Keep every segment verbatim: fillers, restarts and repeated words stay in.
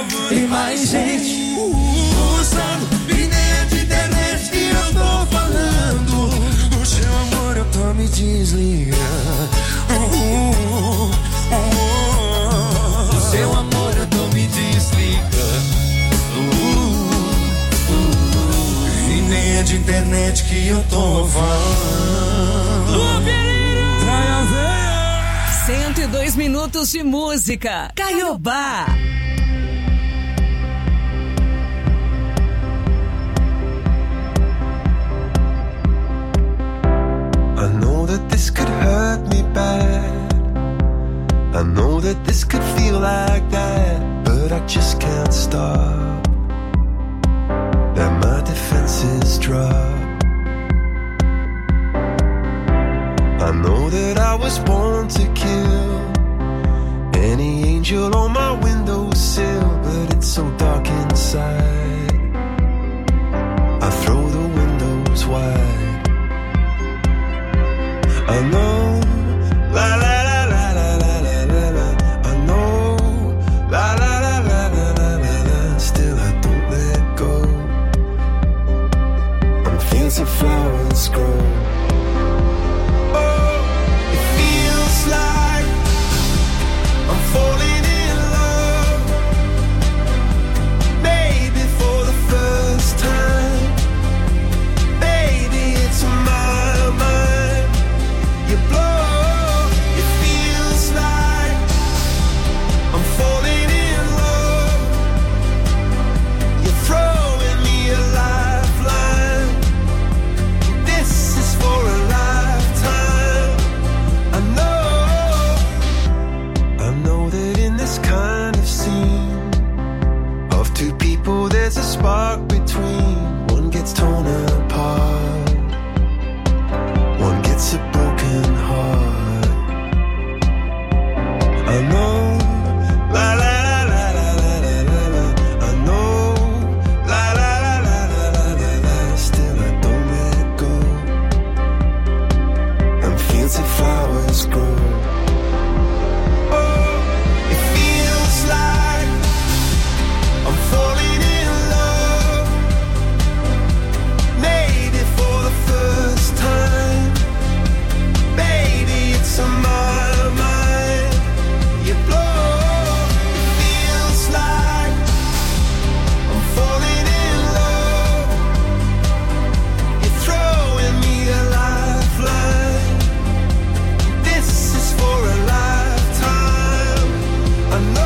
E mais gente usando, e nem é de internet que eu tô falando. O seu amor eu tô me desligando. O seu amor eu tô me desligando. E nem é de internet que eu tô falando. cento e dois minutos de música. Caiobá. I know that this could hurt me bad. I know that this could feel like that, but I just can't stop. That my defenses drop. I know that I was born to kill any angel on my windowsill, but it's so dark inside. I throw the windows wide. I know, la la la la la la la la la. I know, la la la la la la la la. Still I don't let go. On fields of flowers grow. Like I'm falling in love, maybe for the first time. Baby, it's on my mind. You blow, it feels like I'm falling in love. You're throwing me a lifeline. This is for a lifetime. I know. Kind of scene of two people, there's a spark between. One gets torn apart, one gets a broken heart. I know, la la la la la la la la la. I know, la la la la la la la la. Still I don't let go. And fields of flowers grow. Like I'm falling in love, maybe for the first time. Baby, it's on my mind. You blow, it feels like I'm falling in love. You're throwing me a lifeline. This is for a lifetime. I know.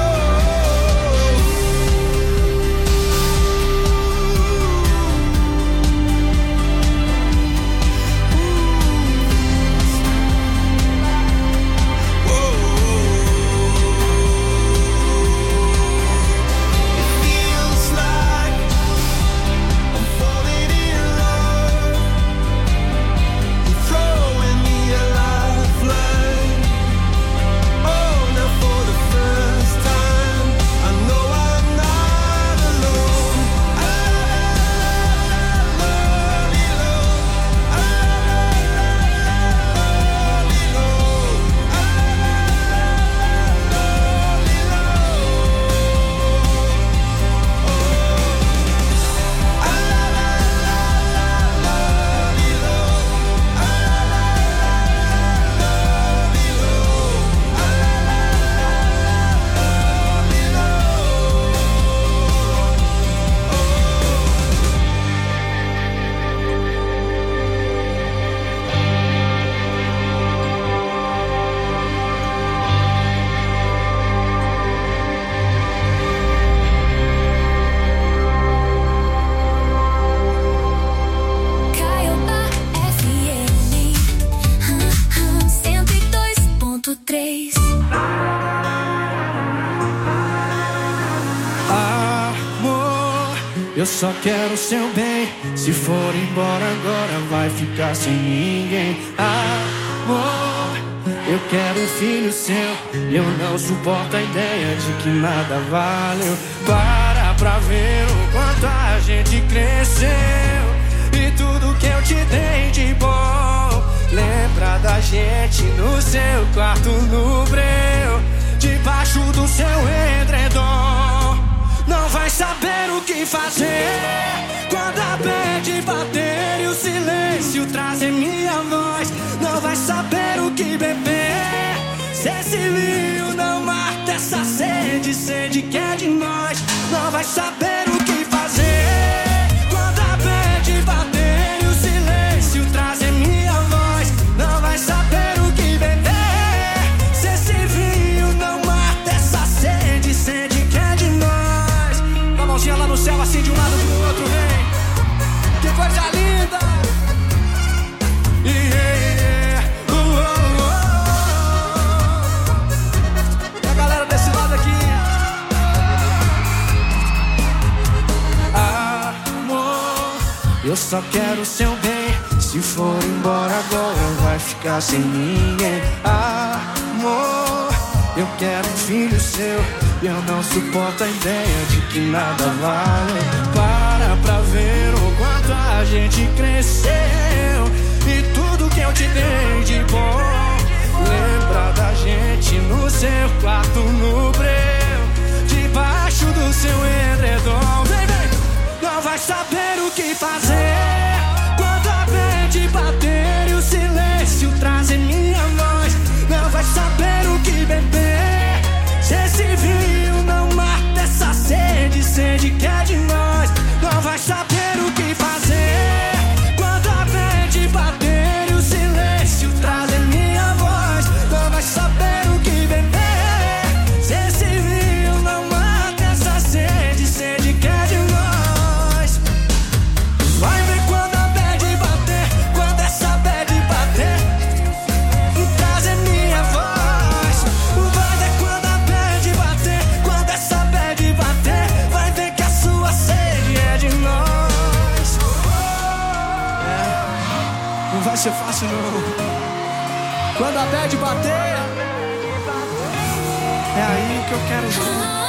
Eu só quero o seu bem. Se for embora agora vai ficar sem ninguém. Amor, eu quero um filho seu. Eu não suporto a ideia de que nada valeu. Para pra ver o quanto a gente cresceu e tudo que eu te dei de bom. Lembra da gente no seu quarto no breu, debaixo do seu edredom. Não que fazer quando a bad bater e o silêncio trazer minha voz. Não vai saber o que beber se esse vinho não mata essa sede, sede que é de nós. Não vai saber o que fazer quando a bad bater e o silêncio trazer minha voz. Não vai saber o que beber se esse vinho não mata essa sede, sede que é de nós. Uma mãozinha lá no céu, assim de um lado pro outro, vem. Que coisa linda. Yeah, yeah. Uh, uh, uh. E a galera desse lado aqui. Amor, eu só quero seu bem. Se for embora agora vai ficar sem ninguém. Amor, eu quero um filho seu. Eu não suporto a ideia de que nada vale. Para pra ver o quanto a gente cresceu e tudo que eu te dei de bom. Lembra da gente no seu quarto, no breu, debaixo do seu edredom. Vem, vem. Não vai saber o que fazer quando a mente bater e o silêncio trazer minha voz. Não vai saber o que beber se esse vinho não mata essa sede, sede que é de nós. Não vai saber o que fazer quando a mente bater e o silêncio trazer minha voz. Não vai saber o que beber se esse vinho não mata essa sede, sede que é de nós. Vai ver quando a bad bater, quando essa bad bater e trazer minha voz. Vai ver quando a bad bater, quando essa bad bater, vai ver que a sua sede é de nós. É, não vai ser fácil não. Quando a bad bater, é aí que eu quero ver.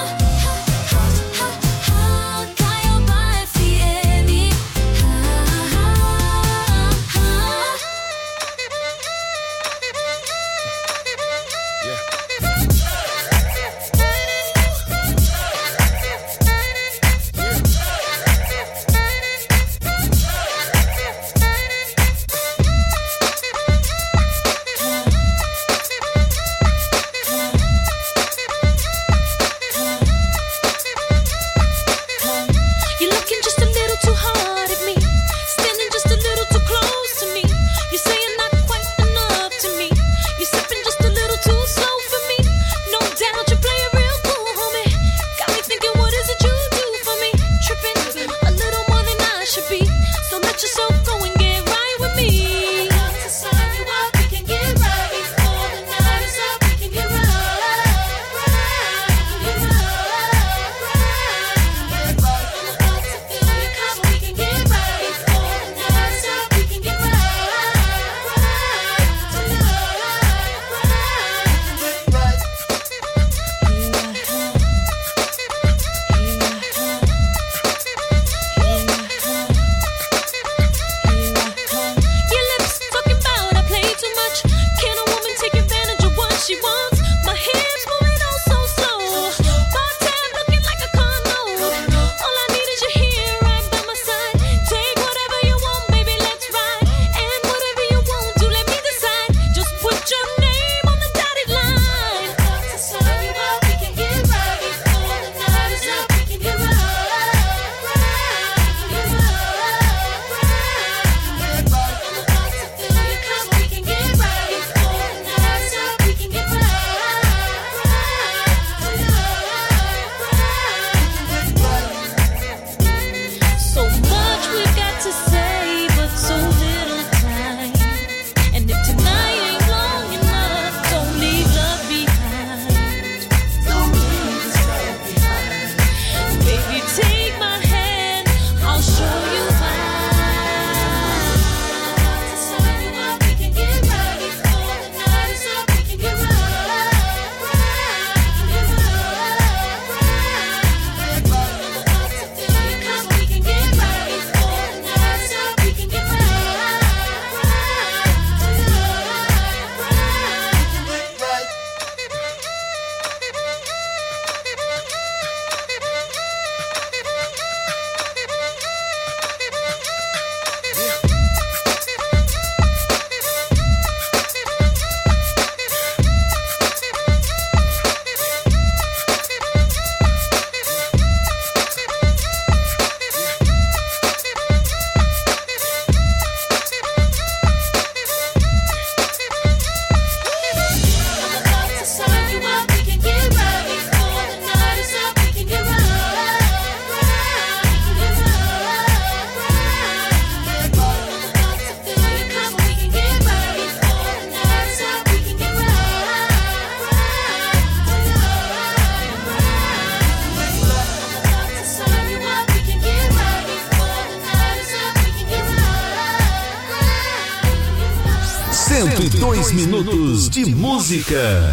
Dois minutos de música.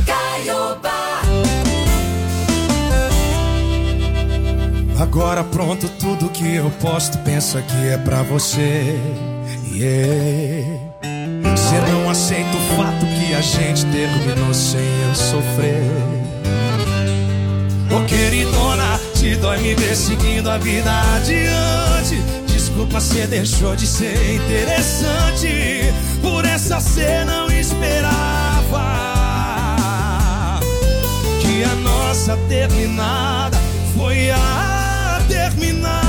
Agora pronto, tudo que eu posto, pensa que é pra você. Yeah. Você não aceita o fato que a gente terminou sem eu sofrer. Ô queridona, te dói me ver seguindo a vida adiante. Desculpa, cê deixou de ser interessante. Por essa cê não esperava que a nossa terminada foi a terminada.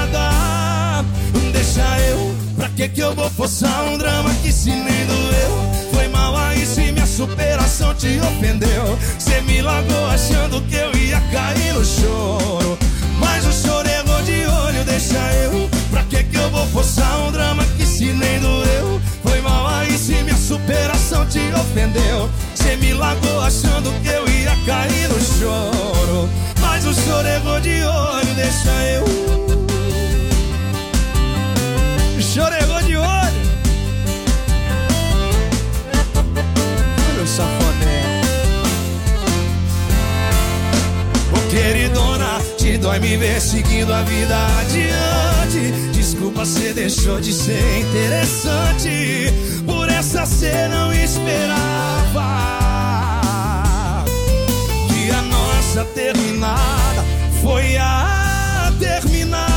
Deixa eu, pra que que eu vou forçar um drama que se nem doeu? Foi mal aí se minha superação te ofendeu. Cê me largou achando que eu ia cair no choro, mas o choro errou de olho. Deixa eu, pra que que eu vou forçar um drama que se nem doeu? Foi mal aí se minha superação te ofendeu. Cê me largou achando que eu ia cair no choro, mas o choro errou de olho. Deixa eu, o choro errou de olho. Olha o safadão. Ô queridona, te dói me ver seguindo a vida adiante. Desculpa, cê deixou de ser interessante. Por essa cê não esperava que a nossa terminada foi a terminada.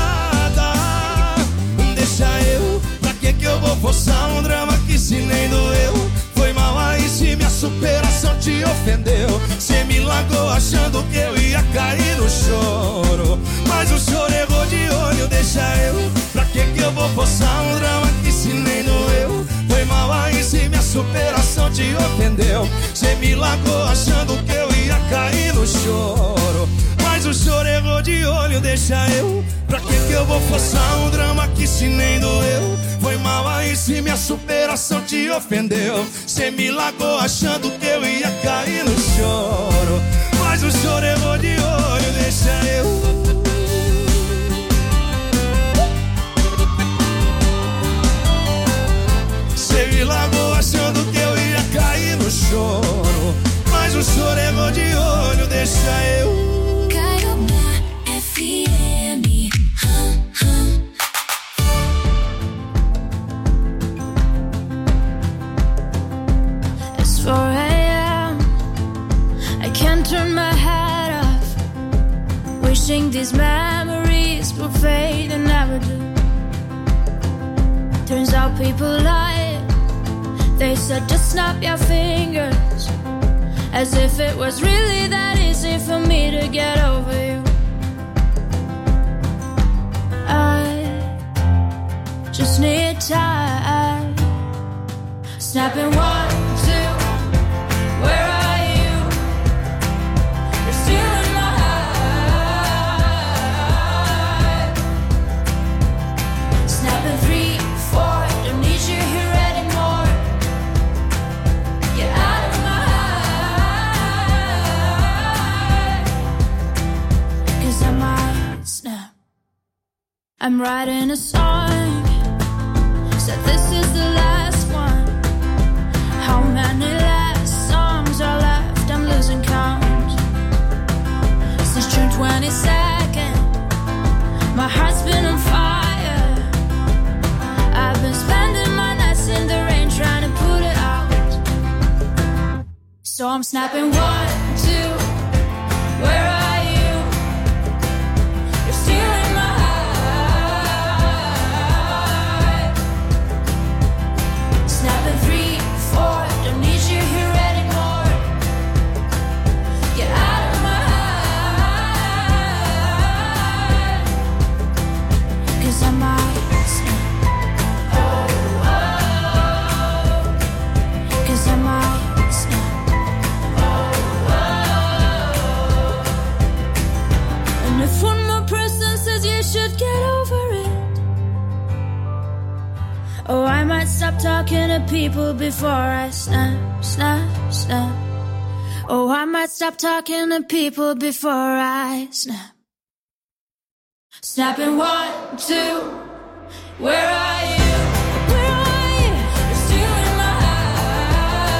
Deixa eu, pra que que eu vou forçar um drama que se nem doeu? Foi mal aí se minha superação te ofendeu. Cê me largou achando que eu ia cair no choro, mas o choro errou de olho. Deixa eu, pra que que eu vou forçar um drama que se nem doeu? Foi mal aí se minha superação te ofendeu. Cê me largou achando que eu ia cair no choro, mas o choro errou de olho. Deixa eu, pra que que eu vou forçar um drama que se nem doeu? Foi mal aí se minha superação te ofendeu. Cê me largou achando que eu ia cair no choro, mas o choro errou de olho. Deixa eu, cê me largou achando que eu ia cair no choro, mas o choro errou de olho. Deixa eu. four a.m. I can't turn my head off, wishing these memories will fade and never do. Turns out people lie. They said just snap your fingers, as if it was really that easy for me to get over you. I just need time. Snapping one, two. Where are you? You're still in my heart. Snapping three, four. Don't need you here anymore. Get out of my heart. 'Cause I might snap. I'm writing a song, said this is the last one. How many last songs are left? I'm losing count. Since June twenty-second, my heart's been on fire. I've been spending my nights in the rain trying to put it out. So I'm snapping one, two. Where are you? You're still in my heart. Snapping three, four. Don't need you here anymore. Get out of my heart. 'Cause I might snap. Oh, oh. 'Cause I might snap. Oh, oh. And if one more person says you should get over it, oh, I might stop talking to people before I snap, snap, snap. Oh, I might stop talking to people before I snap. Snapping one, two. Where are you? Where are you? You're still in my heart.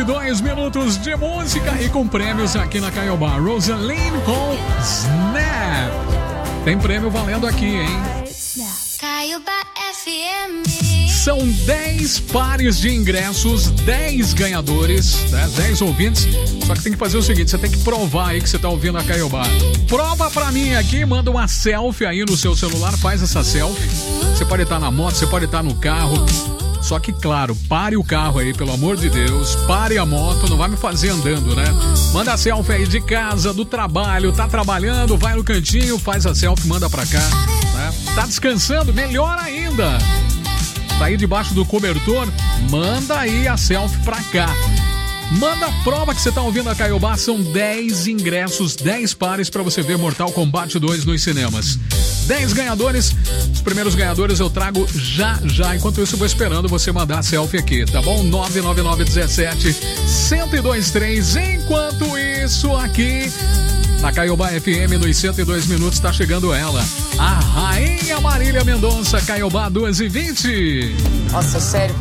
e dois minutos de música e com prêmios aqui na Caiobá. Rosaline com Snap. Tem prêmio valendo aqui, hein? Caiobá F M. São dez pares de ingressos, dez ganhadores, né? dez ouvintes. Só que tem que fazer o seguinte, você tem que provar aí que você tá ouvindo a Caiobá. Prova pra mim aqui, manda uma selfie aí no seu celular, faz essa selfie. Você pode estar na moto, você pode estar no carro. Só que, claro, pare o carro aí, pelo amor de Deus. Pare a moto, não vai me fazer andando, né? Manda a selfie aí de casa, do trabalho. Tá trabalhando, vai no cantinho, faz a selfie, manda pra cá, né? Tá descansando, melhor ainda. Tá aí debaixo do cobertor, manda aí a selfie pra cá. Manda a prova que você tá ouvindo a Caiobá. São dez ingressos, dez pares pra você ver Mortal Kombat dois nos cinemas. dez ganhadores, os primeiros ganhadores eu trago já, já. Enquanto isso eu vou esperando você mandar a selfie aqui, tá bom? nove nove nove um sete, um zero dois três. Enquanto isso aqui, na Caiobá F M, nos cento e dois minutos, tá chegando ela, a Rainha Marília Mendonça, Caiobá duas e vinte. Nossa, sério.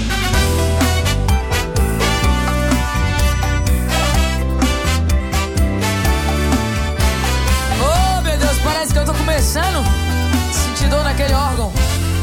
Parece que eu tô começando a sentir dor naquele órgão.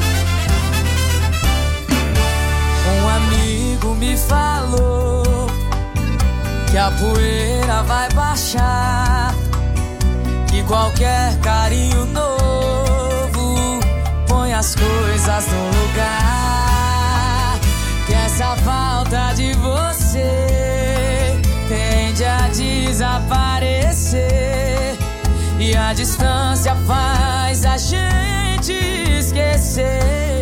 Um amigo me falou que a poeira vai baixar, que qualquer carinho novo põe as coisas no lugar, que essa falta de você tende a desaparecer e a distância faz a gente esquecer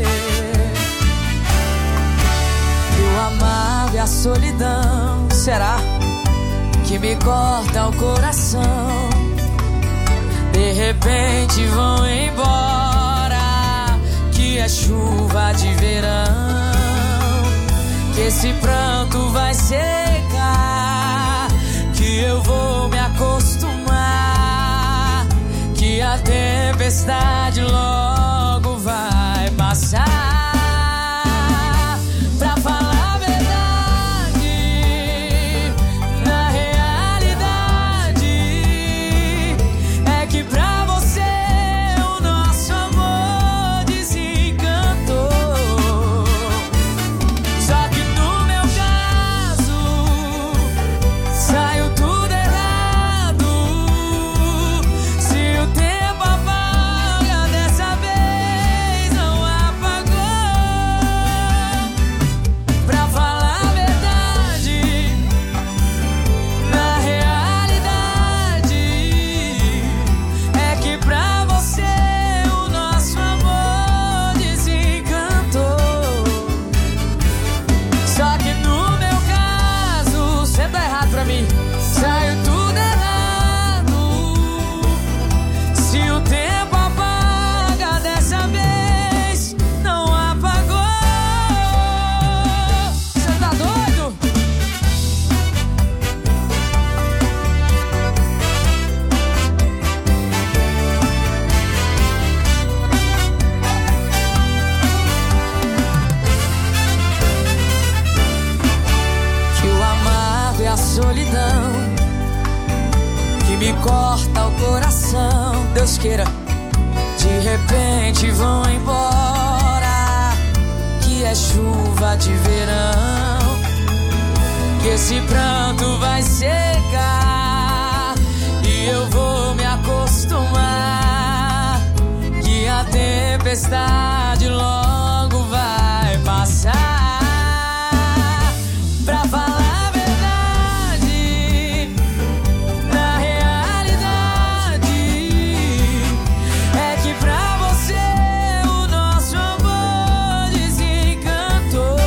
que o amargo e a solidão será que me corta o coração. De repente vão embora, que é chuva de verão, que esse pranto vai secar, que eu vou me acostumar, que a tempestade logo vai passar. Pra falar a verdade, na realidade é que pra você o nosso amor desencantou. Só que no meu caso saiu tudo errado. Se o tempo apaga, dessa vez não apagou. Pra falar a verdade, na realidade é que pra você o nosso amor desencantou. Só que no meu caso sempre tá errado pra mim. Saiu tudo errado. Se o tempo apaga, dessa vez não apagou. Você tá doido? Que o amargo e a solidão que me corta o coração, Deus queira, de repente vão embora, que é chuva de verão, que esse pranto vai secar e eu vou me acostumar, que a tempestade logo vai passar. Pra falar a verdade, na realidade é que pra você o nosso amor desencantou.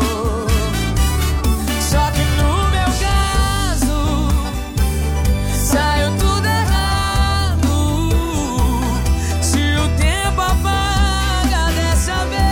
Só que no meu caso saiu tudo errado. Se o tempo apaga, dessa vez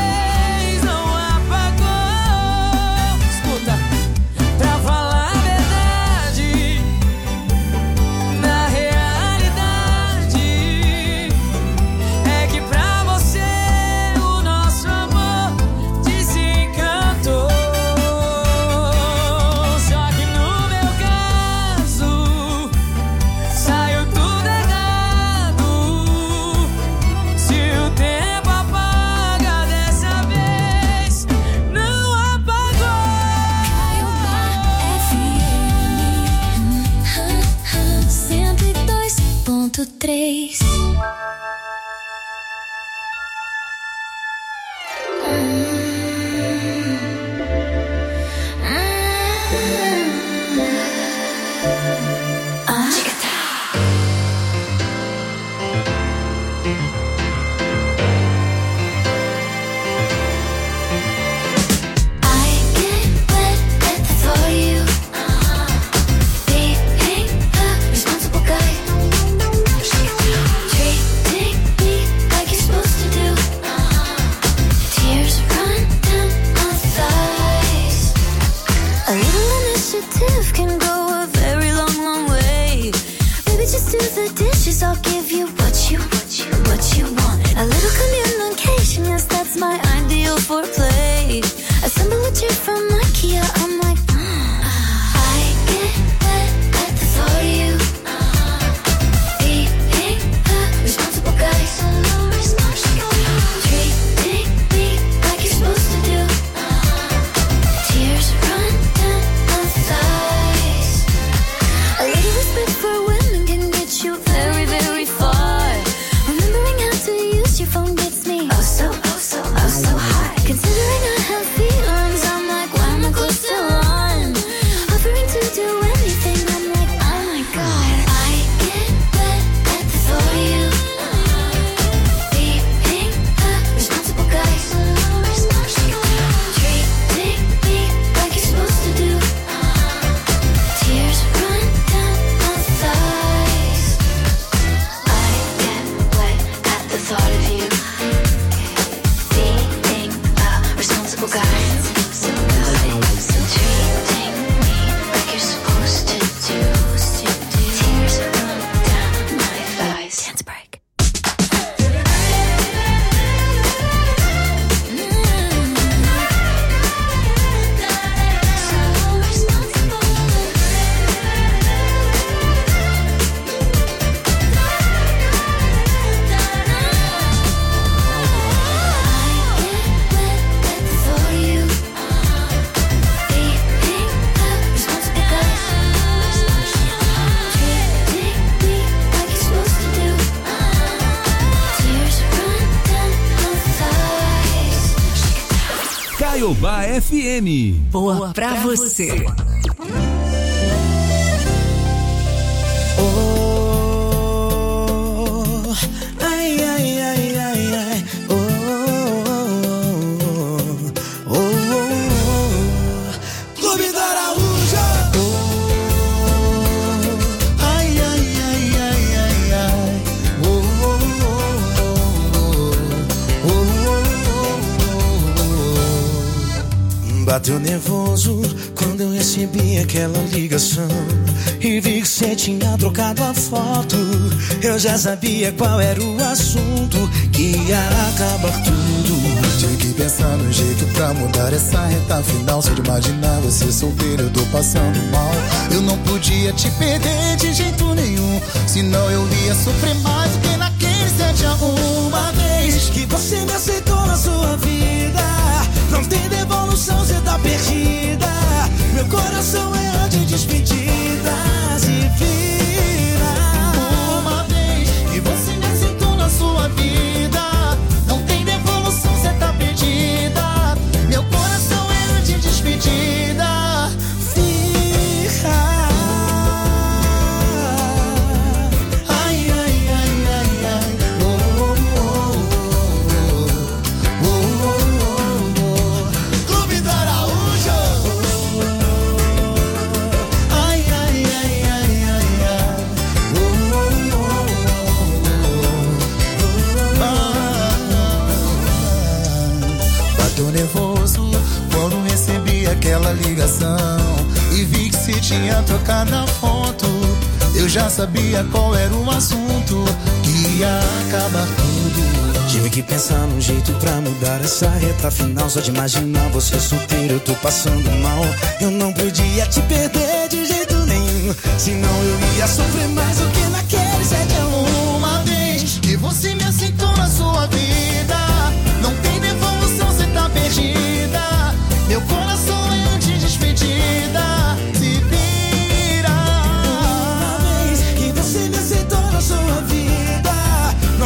Caiobá F M. Boa pra você. Oh, ai, ai, ai, ai, ai. Oh, oh, oh, oh. Clube da Araújo. Oh, ai, ai, ai, ai, ai, ai. Oh, oh, oh, oh, oh, oh. Bateu nervoso quando eu recebi aquela ligação e vi que você tinha trocado a foto. Eu já sabia qual era o assunto, que ia acabar tudo. Tive que pensar no jeito pra mudar essa reta final. Só de imaginar você solteiro, eu tô passando mal. Eu não podia te perder de jeito nenhum, senão eu ia sofrer mais do que naquele sete a um. Uma vez que você me aceitou na sua vida, não tem devolução, você tá perdida. Meu coração é de despedida. Se vira. Uma vez que você me aceitou na sua vida, não tem devolução, você tá perdida. Meu coração é de despedida. Fica. Ai, ai, ai, ai, ai. Oh, oh, oh, oh, oh, oh, oh. Clube da Araújo. Ai, ai, ai, ai, ai, ai. Oh, oh, oh, oh, oh. Bateu nervoso quando recebi aquela ligação e vi que se tinha trocado a foto. Eu já sabia qual era o assunto, que ia acabar tudo. Tive que pensar num jeito pra mudar essa reta final. Só de imaginar você solteiro, eu tô passando mal. Eu não podia te perder de jeito nenhum, senão eu ia sofrer mais do que naquele sete a um. Uma vez que você me aceitou na sua vida, não tem devolução, você tá perdida. Meu coração é de despedida. Se vira. Uma vez que você me aceitou na sua vida,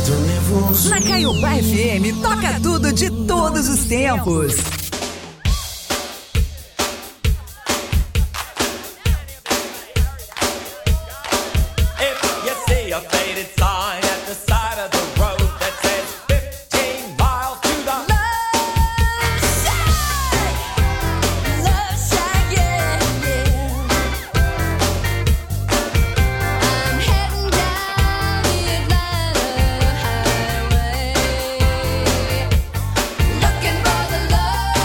tô nervoso. Na Caiobá F M, toca tudo de todos os tempos. Looking for the love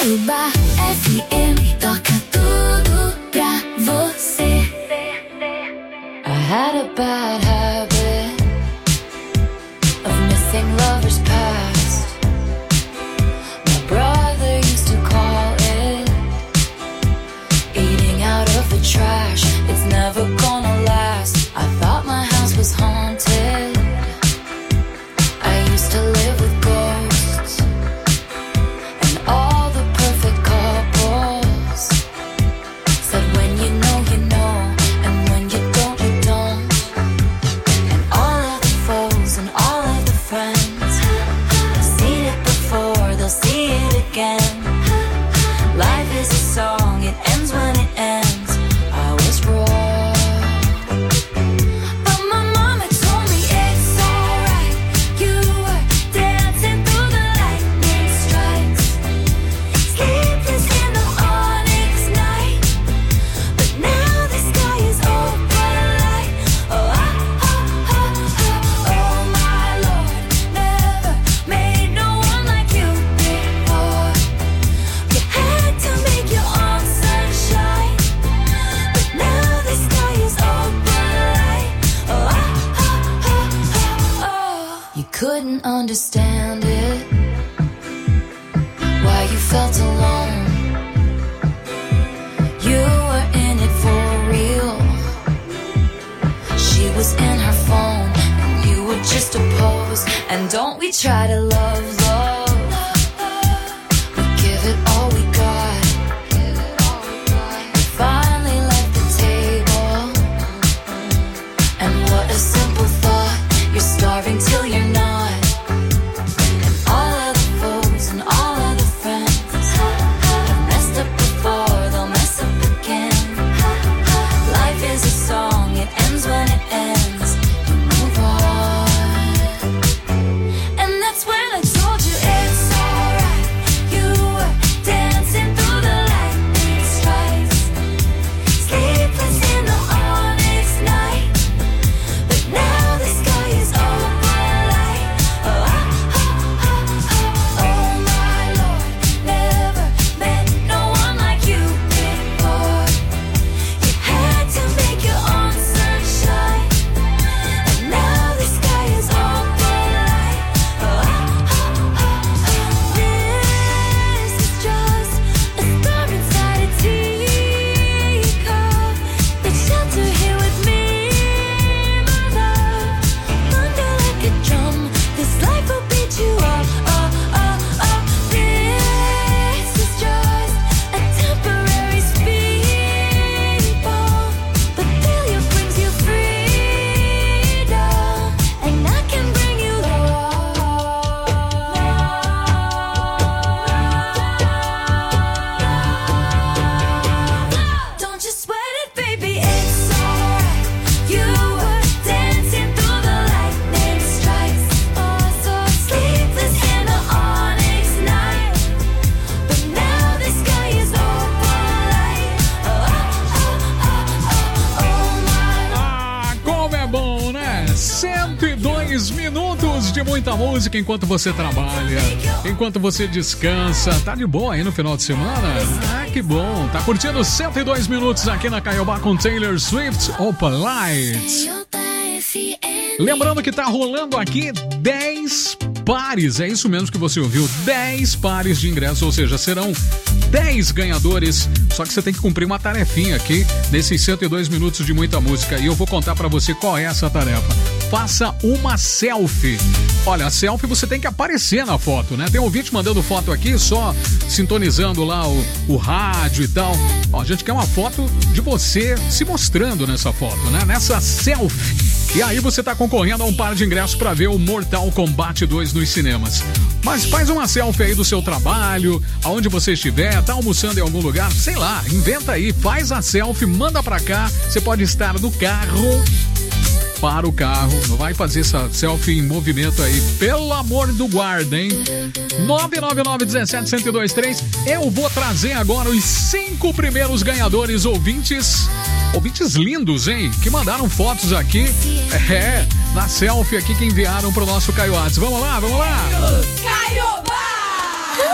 Caiobá F M toca tudo pra você. I had a bad habit of missing lovers past. My brother used to call it eating out of the trash. It's never gonna last. I thought my house was haunted. I used to live with ghosts and all the perfect couples said when you know you know and when you don't you don't. And all of the foes and all of the friends have seen it before, they'll see it again. Life is a song, it ends when it ends. I was wrong, but my mama told me it's alright. You were dancing through the lightning strikes, sleepless in the onyx night. But now the sky is open light. Oh, oh, oh, oh, oh, my Lord, never made no one like you before. You had to make your own sunshine, but now the sky is open light. Oh, oh, oh, oh, oh. You couldn't understand it, why you felt alone. You were in it for real. She was in her phone and you were just a pose. And don't we try to love, love. We give it all we got. We finally left the table. And what a simple thought. You're starving till you're not. And all of the foes and all of the friends have messed up before, they'll mess up again. Life is a song, it ends when it ends. You move on. And that's when I told you it's alright. You were dancing through the lightning strikes, sleepless in the onyx night. But now the sky is open light. Oh, oh, oh, oh, oh, my Lord, never met no one like you before. You had to make your own sunshine, and now the sky is open light. Oh, oh, oh, oh, this is just a star inside a teacup. Take shelter here with me, my love. Thunder like a drum, this life will beat you up. Oh, oh, oh, this is just a temporary speed bump, but failure brings you freedom, and I can bring you love. Don't you sweat it, baby, it's alright. You were dancing through the lightning strikes, oh, so sleepless in the onyx night. But now the sky is open light. Oh, oh, oh, oh, oh, my Lord. Ah, como é bom, né? cento e dois minutos de muita música enquanto você trabalha, enquanto você descansa. Tá de boa aí no final de semana? Ah, que bom. Tá curtindo cento e dois minutos aqui na Caiobá com Taylor Swift, Open Lights. Lembrando que tá rolando aqui dez pares, é isso mesmo que você ouviu, dez pares de ingressos, ou seja, serão dez ganhadores, só que você tem que cumprir uma tarefinha aqui nesses cento e dois minutos de muita música e eu vou contar pra você qual é essa tarefa. Faça uma selfie. Olha, a selfie você tem que aparecer na foto, né? Tem um ouvinte mandando foto aqui, só sintonizando lá o, o rádio e tal. Ó, a gente quer uma foto de você se mostrando nessa foto, né? Nessa selfie. E aí você tá concorrendo a um par de ingressos pra ver o Mortal Kombat dois nos cinemas. Mas faz uma selfie aí do seu trabalho, aonde você estiver, tá almoçando em algum lugar, sei lá, inventa aí, faz a selfie, manda pra cá. Você pode estar no carro, para o carro, não vai fazer essa selfie em movimento aí, pelo amor do guarda, hein? nove nove nove, um sete, um zero dois três. Eu vou trazer agora os cinco primeiros ganhadores ouvintes, ouvintes lindos, hein? Que mandaram fotos aqui, é, na selfie aqui que enviaram pro nosso Caioates. Vamos lá, vamos lá! Caiobá!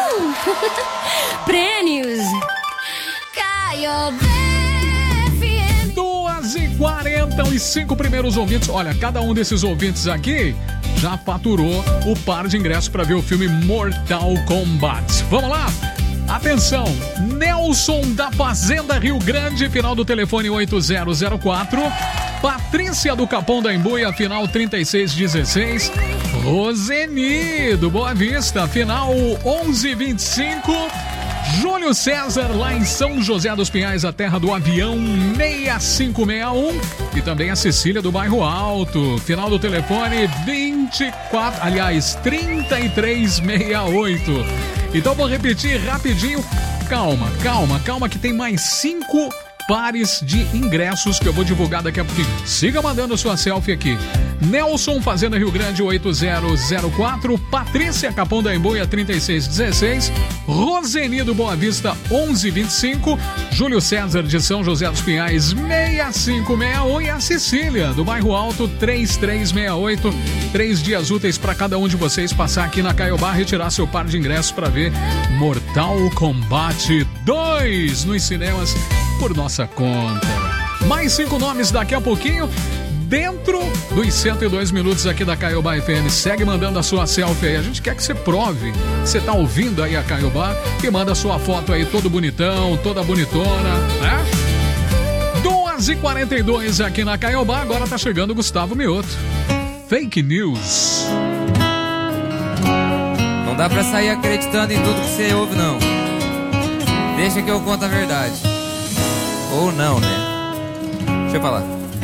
Prêmios. Caiobá F M. duas e quarenta e cinco primeiros ouvintes. Olha, cada um desses ouvintes aqui já faturou o par de ingressos para ver o filme Mortal Kombat. Vamos lá? Atenção, Nelson da Fazenda Rio Grande, final do telefone oito zero zero quatro. Patrícia do Capão da Embuia, final trinta e seis dezesseis. Roseni do Boa Vista, final onze vinte e cinco. Júlio César, lá em São José dos Pinhais, a terra do avião, seis cinco seis um. E também a Cecília do Bairro Alto, final do telefone vinte e quatro, aliás, trinta e três sessenta e oito. Então vou repetir rapidinho. Calma, calma, calma que tem mais cinco pares de ingressos que eu vou divulgar daqui a pouquinho. Siga mandando sua selfie aqui. Nelson, Fazenda Rio Grande, oito zero zero quatro. Patrícia, Capão da Embuia, trinta e seis dezesseis. Roseni do Boa Vista, onze vinte e cinco. Júlio César de São José dos Pinhais, seis cinco seis um. E a Cecília do Bairro Alto, três três seis oito. Três dias úteis para cada um de vocês passar aqui na Caiobá, retirar seu par de ingressos para ver Mortal Kombat dois nos cinemas por nossa conta. Mais cinco nomes daqui a pouquinho, dentro dos cento e dois minutos aqui da Caiobá F M. Segue mandando a sua selfie aí. A gente quer que você prove que você tá ouvindo aí a Caiobá e manda a sua foto aí todo bonitão, toda bonitona, né? duas e quarenta e dois aqui na Caiobá. Agora tá chegando o Gustavo Mioto. Fake News. Não dá pra sair acreditando em tudo que você ouve, não. Deixa que eu conto a verdade. Ou não, né? Deixa eu falar.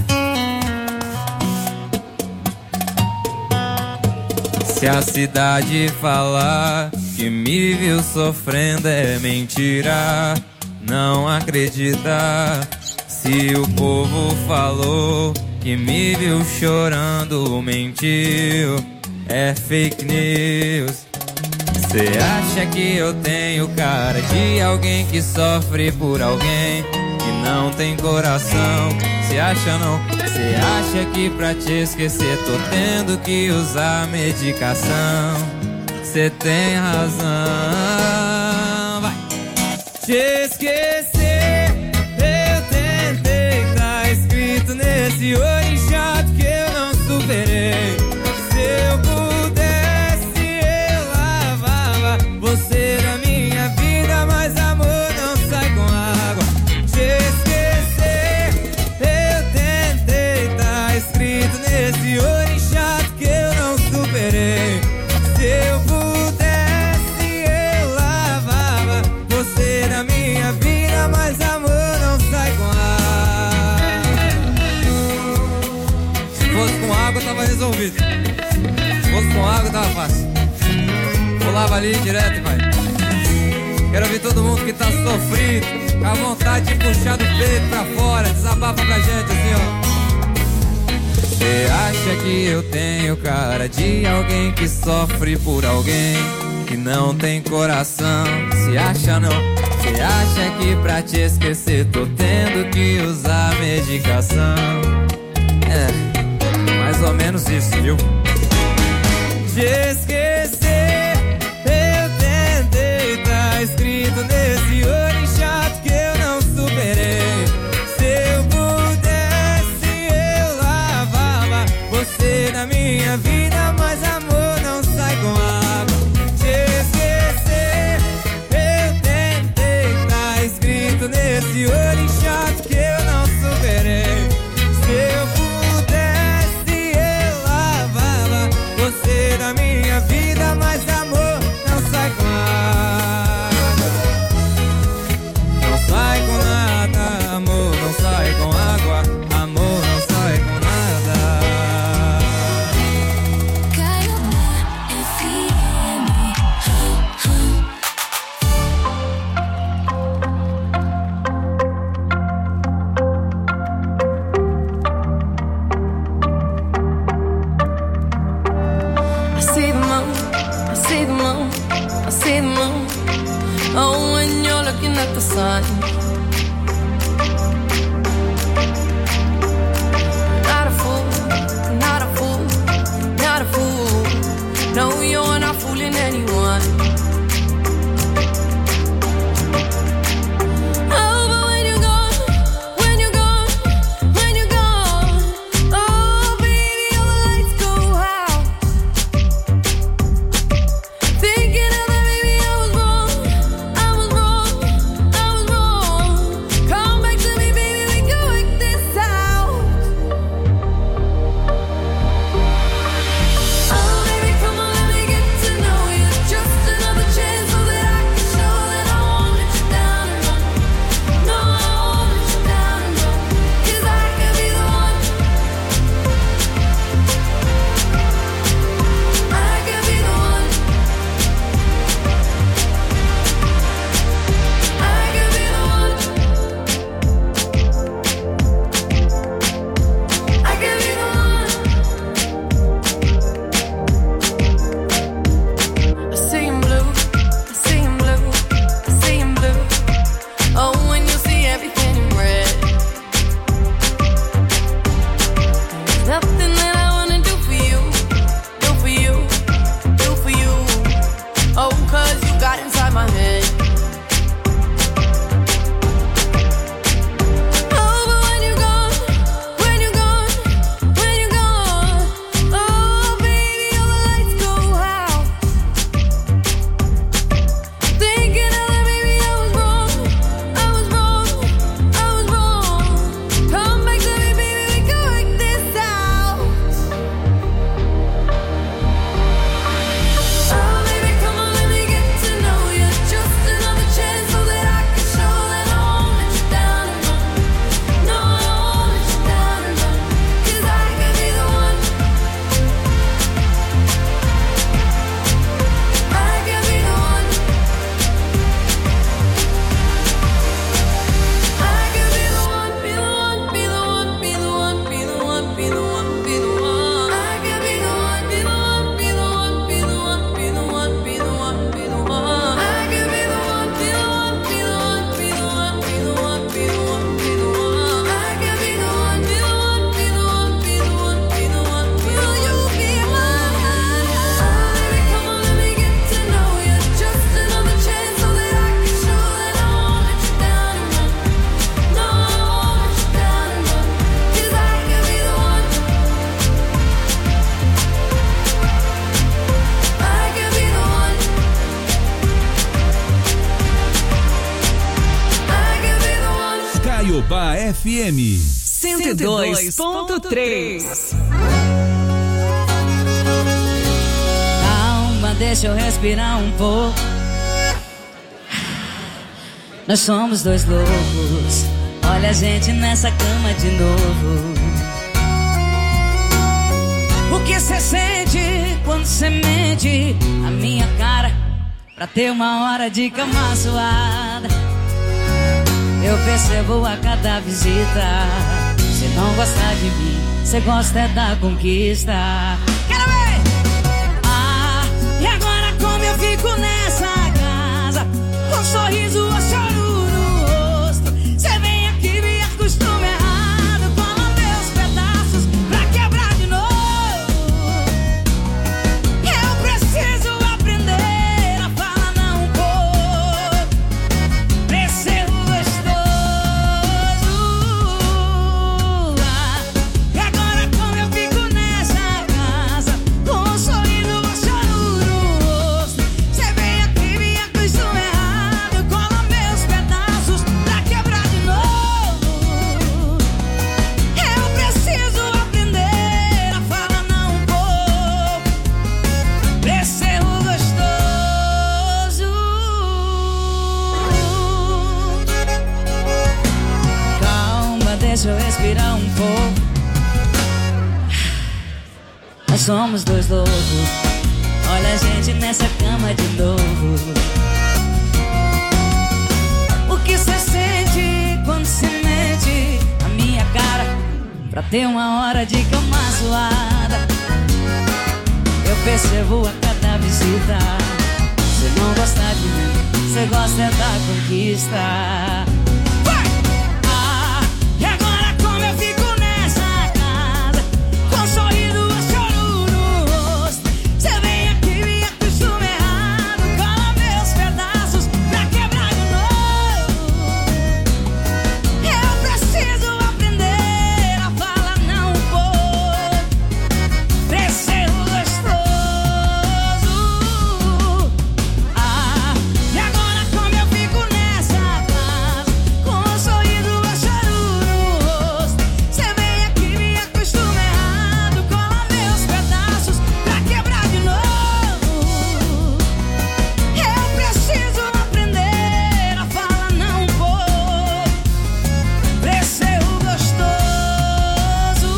Se a cidade falar que me viu sofrendo é mentira, não acredita. Se o povo falou que me viu chorando, mentiu, é fake news. Cê acha que eu tenho cara de alguém que sofre por alguém que não tem coração? Cê acha não? Cê acha que pra te esquecer tô tendo que usar medicação? Cê tem razão. Vai! Te esquecer, eu tentei, tá escrito nesse olho chato que eu não superei. Se eu pudesse eu lavava você da minha vida, mas amor não sai com água. Te esquecer, eu tentei, tá escrito nesse olho chato que eu não superei. Se eu pudesse eu lavava você da minha vida, mas amor não sai com água. Se fosse com água tava resolvido. Se fosse com água tava fácil. Pulava ali direto, vai. Quero ver todo mundo que tá sofrido, com a vontade de puxar do peito pra fora. Desabafa pra gente assim, ó. Cê acha que eu tenho cara de alguém que sofre por alguém que não tem coração? Se acha não? Cê acha que pra te esquecer tô tendo que usar medicação? É, mais ou menos isso, viu? Te esquecer, eu tentei, tá escrito nesse olho chato que eu não superei. Se eu pudesse eu lavava você da minha vida, mas amor não sai com água. Te esquecer, eu tentei, tá escrito nesse olho chato que eu não superei. Se eu pudesse eu lavava você da minha vida, mas amor não sai com água. Não sai com nada, amor não sai com água. Amor não sai com nada. Caiobá F M. I see the moon, I see the moon, I see the moon. Oh, when you're looking at the sun. Not a fool, not a fool, not a fool. No, you're not fooling anyone. Caiobá F M cento e dois ponto três. Calma, deixa eu respirar um pouco. Nós somos dois loucos. Olha a gente nessa cama de novo. O que cê sente quando cê mente a minha cara pra ter uma hora de cama suada? Eu percebo a cada visita. Cê não gosta de mim, cê gosta é da conquista. Quero ver! Ah, e agora como eu fico nessa casa, com um sorriso ou choro no rosto? Cê vem aqui e me acostuma errado, cola meus pedaços pra quebrar de novo. Eu preciso aprender a falar não um pouco pra ser gostoso. Ah, e agora como eu fico nessa casa, com um sorriso ou choro no rosto? Cê vem aqui e me acostuma errado, cola meus pedaços pra quebrar de novo. Eu preciso aprender a falar não um pouco pra ser gostoso. Calma, deixa eu respirar um pouco. Nós somos dois loucos. Olha a gente nessa cama de novo. O que cê sente quando cê mente a minha cara pra ter uma hora de cama suada? Eu percebo a cada visita. Cê não gosta de mim, cê gosta é da conquista. Vai! Ah, e agora como eu fico nessa casa, com um sorriso ou choro no rosto? Cê vem aqui e me acostuma errado, cola meus pedaços pra quebrar de novo. Eu preciso aprender a falar não um pouco pra ser gostoso. Ah, e agora como eu fico nessa casa, com um sorriso ou choro no rosto? Cê vem aqui e me acostuma errado, cola meus pedaços pra quebrar de novo. Eu preciso aprender a falar não um pouco pra ser gostoso.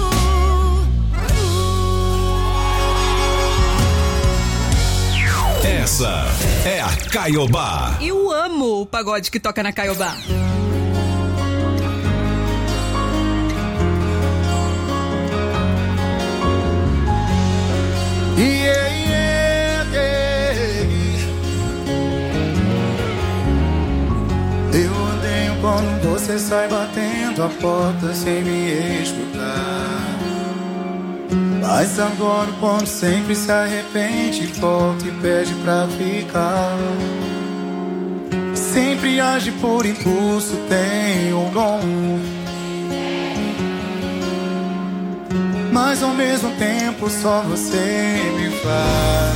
Essa é a Caiobá. Eu amo o pagode que toca na Caiobá. Yeah, yeah, yeah. Eu odeio quando você sai batendo a porta sem me escutar. Mas adoro quando sempre se arrepende, volta e pede pra ficar. Sempre age por impulso, tem um dom, mas ao mesmo tempo só você me faz.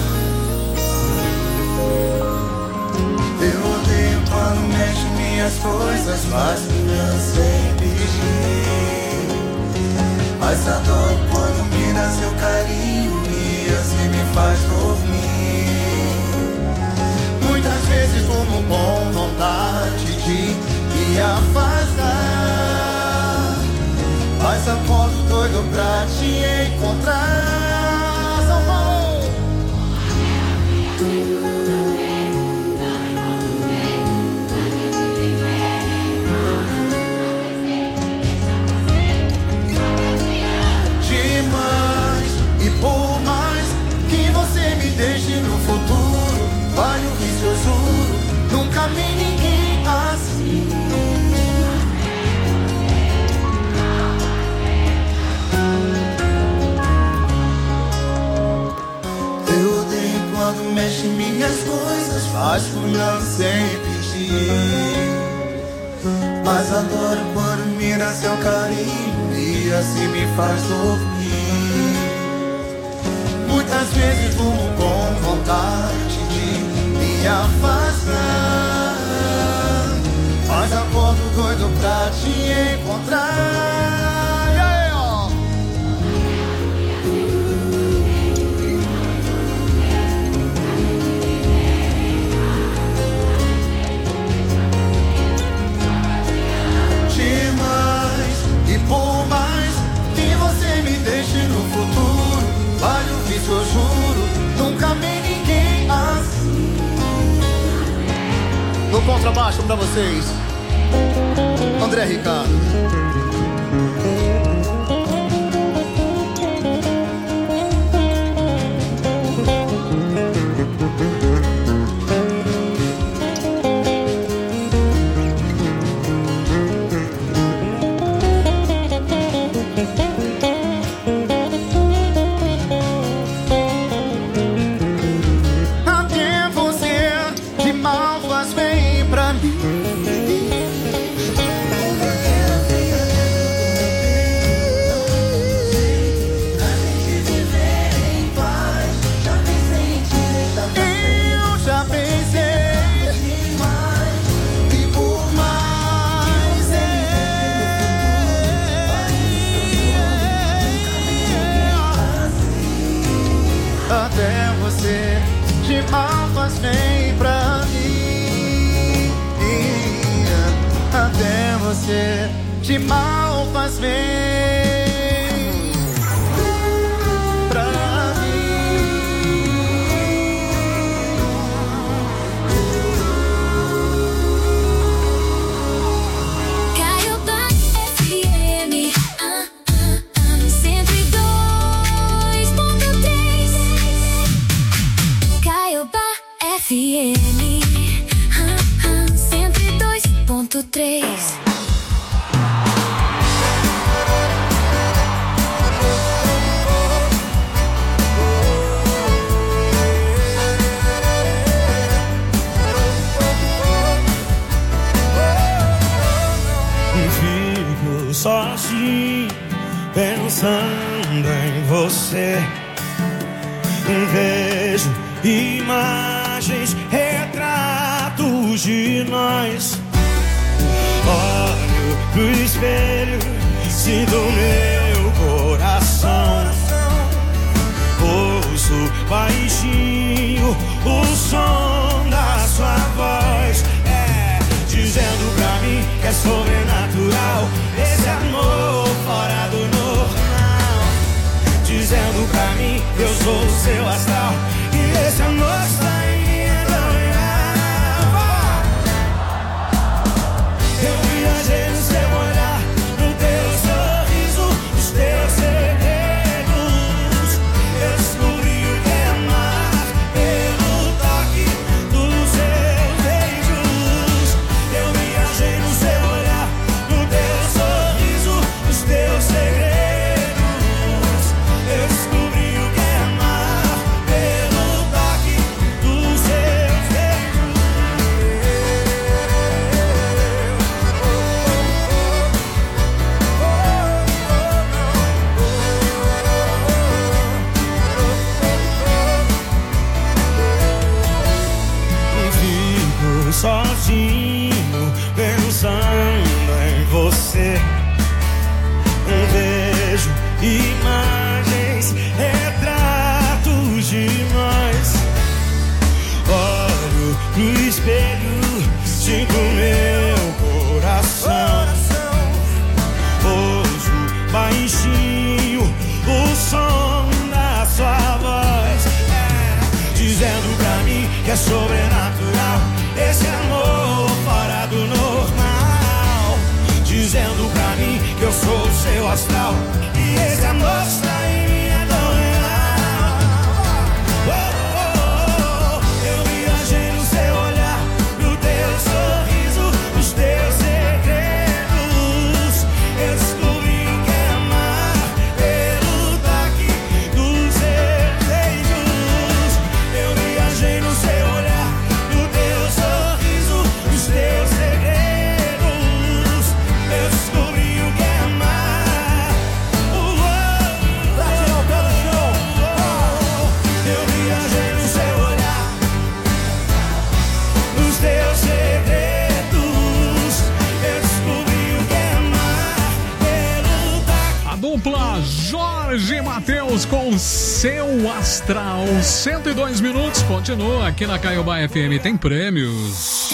Eu odeio quando mexe minhas coisas, faz minha sem pedir. Mas adoro quando me dá seu carinho e assim me faz dormir. Muitas vezes tomo com vontade de me afastar, mas acordo doido pra te encontrar. São Paulo. Demais, e por mais que você me deixe no futuro, vale o risco, eu juro, nunca vi ninguém assim. Eu odeio quando mexe minhas coisas, faz fulano sem pedir. Mas adoro quando me dá seu carinho e assim me faz dormir. Muitas vezes durmo com vontade de me afastar, mas acordo doido pra pra te encontrar. E aí, ó. Demais e por mais que você me deixe no futuro, vale o vício, eu juro, nunca amei ninguém assim. No contrabaixo pra vocês, André Ricardo. Até você de mal faz bem pra mim. Até você de mal faz bem pra mim. Até você de mal faz bem pra Caiobá F M, ah, ah, ah, cento e dois ponto três. Caiobá F M, ah, ah, cento e dois ponto três. Fico sozinho pensando em você. Vejo imagens, retratos de nós. Olho pro espelho, sinto meu coração. Ouço baixinho o som da sua voz, é, dizendo pra mim que é sobrenatural esse amor fora do normal. Dizendo pra mim que eu sou o seu astral e esse amor está em mim, então eu viajei no seu olhar, no teu sorriso, nos teus segredos. Eu descobri o que é amar pelo toque dos seus beijos. Eu viajei no seu olhar, no teu sorriso, nos teus segredos. Eu descobri o que é amar pelo toque dos seus beijos. Fico sozinho pensando em você. Vejo imagens, retratos de nós. Olho pro espelho, sinto meu coração. Ouço baixinho o som da sua voz, é, dizendo pra mim que é sobrenatural esse amor fora do normal. Dizendo pra mim que eu sou o seu astral e esse amor está em mim, é tão real. Oh, oh, oh. Eu viajei no seu olhar, no teu sorriso, nos teus segredos. Eu descobri o que é amar pelo toque dos seus beijos. Eu viajei no seu olhar, no teu sorriso, nos teus segredos. Eu descobri o que é amar. Oh, oh, oh. Seu Astral, cento e dois minutos, continua aqui na Caiobá F M, tem prêmios.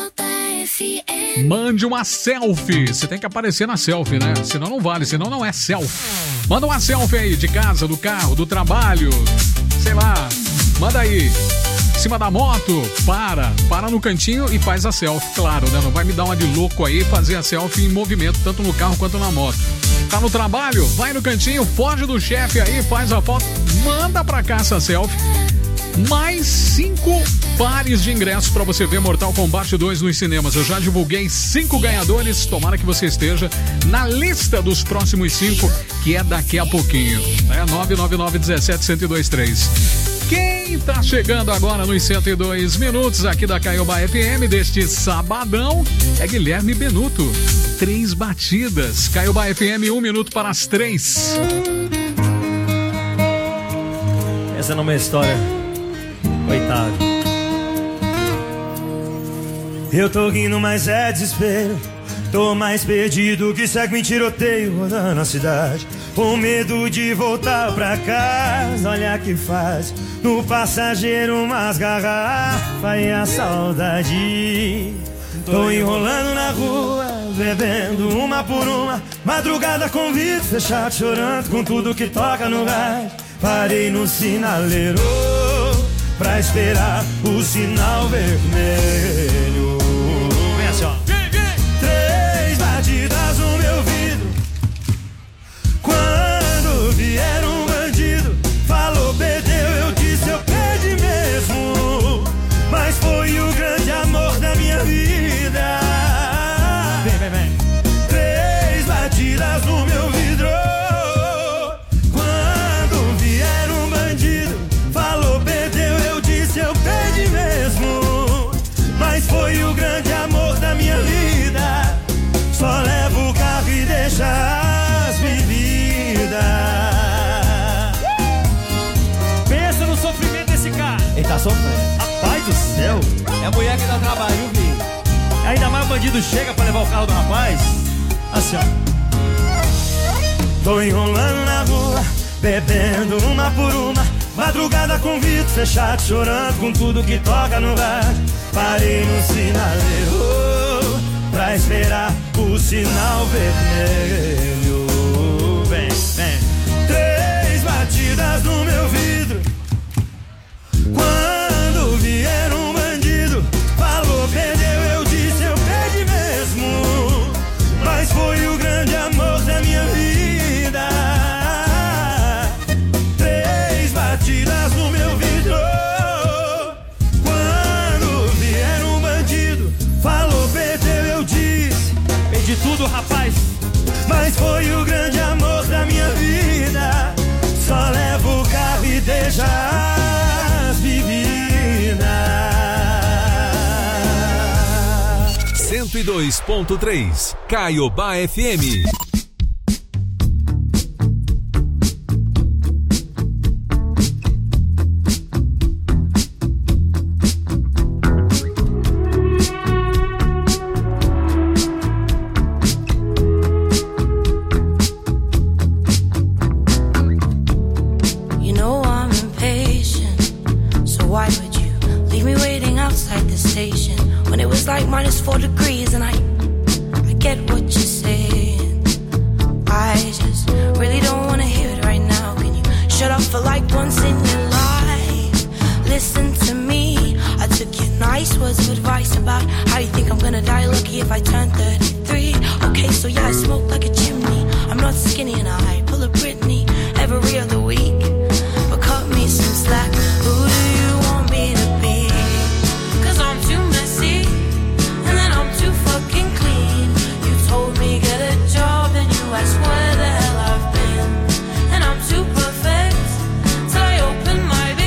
Mande uma selfie, você tem que aparecer na selfie, né? Senão não vale, senão não é selfie. Manda uma selfie aí, de casa, do carro, do trabalho, sei lá, manda aí. Em cima da moto, para, para no cantinho e faz a selfie, claro, né? Não vai me dar uma de louco aí fazer a selfie em movimento, tanto no carro quanto na moto. Tá no trabalho, vai no cantinho, foge do chefe aí, faz a foto, manda pra cá essa selfie. Mais cinco pares de ingressos pra você ver Mortal Kombat dois nos cinemas. Eu já divulguei cinco ganhadores, tomara que você esteja na lista dos próximos cinco, que é daqui a pouquinho. É nove nove nove um sete um zero dois três. Quem tá chegando agora nos cento e dois minutos aqui da Caiobá F M deste sabadão é Guilherme Benuto. Três batidas. Caiobá F M, um minuto para as três. Essa não é uma história. Coitado. Eu tô rindo, mas é desespero. Tô mais perdido que segue em tiroteio rodando a cidade. Com medo de voltar pra casa, olha que faz. No passageiro umas garrafas e a saudade. Tô enrolando na rua, bebendo uma por uma. Madrugada com vidro fechado, chorando com tudo que toca no rádio. Parei no sinaleiro pra esperar o sinal vermelho. Vem assim, ó. Três batidas no meu vidro. Quando vier um bandido, falou, perdeu, eu disse, eu perdi mesmo. Mas foi o grande amor da minha vida. Vem, vem, vem. Três batidas no meu vidro. Quando vier um bandido, falou, perdeu, eu disse, eu perdi mesmo. Mas foi o grande amor da minha vida. Só levo o carro e deixa as bebidas. Pensa no sofrimento desse cara. Ele tá sofrendo. Rapaz do céu. É a mulher que dá trabalho, viu, filho? Ainda mais o bandido chega pra levar o carro do rapaz. Assim, ó. Tô enrolando na rua, bebendo uma por uma. Madrugada com vidro fechado, chorando com tudo que toca no rádio. Parei no sinaleiro pra esperar o sinal vermelho. Vem, vem. Três batidas no meu vidro. Quando vier um bandido, falou, perdeu, eu disse, eu perdi mesmo. Mas foi o grande amor da minha vida. Três batidas no meu vidro. Quando vier um bandido, falou, perdeu, eu disse, perdi tudo, rapaz. mas foi o grande amor da minha vida. Só levo o carro e deixa as bebidas. cento e dois ponto três Caiobá F M. You know I'm impatient, so why would you leave me waiting outside the station when it was like minus four degrees? And I, I get what you're saying. I just really don't wanna hear it right now. Can you shut up for like once in your life? Listen to me. I took your nice words of advice about how you think I'm gonna die lucky if I turn thirty-three. Okay, so yeah, I smoke like a chimney. I'm not skinny and I